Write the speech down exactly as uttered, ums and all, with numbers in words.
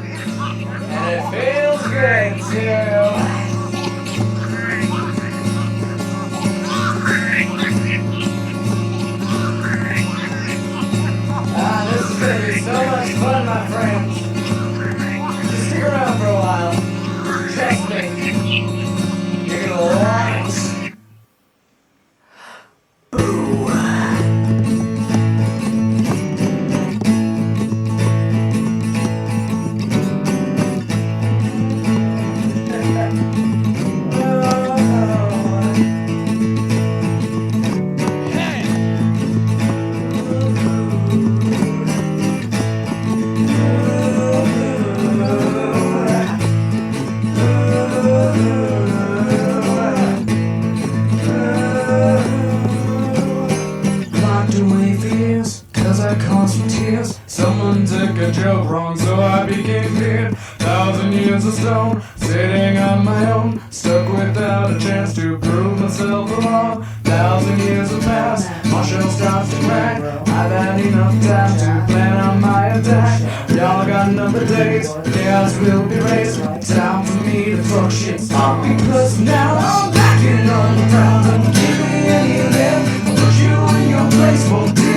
And it feels great too. Ah, this is gonna be so much fun, my friends. Just stick around for a while. Trust me. You're gonna love it. I caused some tears. Someone took a joke wrong, so I became feared. Thousand years of stone, sitting on my own, stuck without a chance to prove myself wrong. Thousand years have passed, my shell starts to crack. I've had enough time to plan on my attack. Y'all got number days, chaos will be raised. Time for me to fuck shit up, because now I'm backing on the ground. Don't give me any of them, I'll put you in your place. Won't do